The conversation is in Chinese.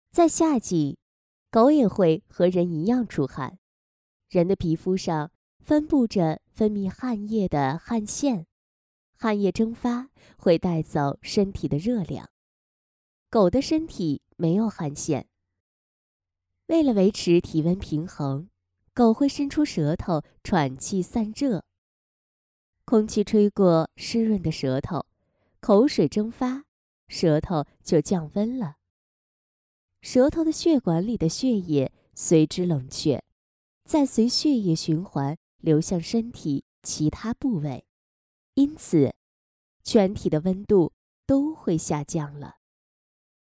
在夏季，狗也会和人一样出汗。人的皮肤上分布着分泌汗液的汗腺，汗液蒸发会带走身体的热量。狗的身体没有汗腺。为了维持体温平衡，狗会伸出舌头喘气散热。空气吹过湿润的舌头，口水蒸发，舌头就降温了。舌头的血管里的血液随之冷却，再随血液循环流向身体其他部位，因此全体的温度都会下降了。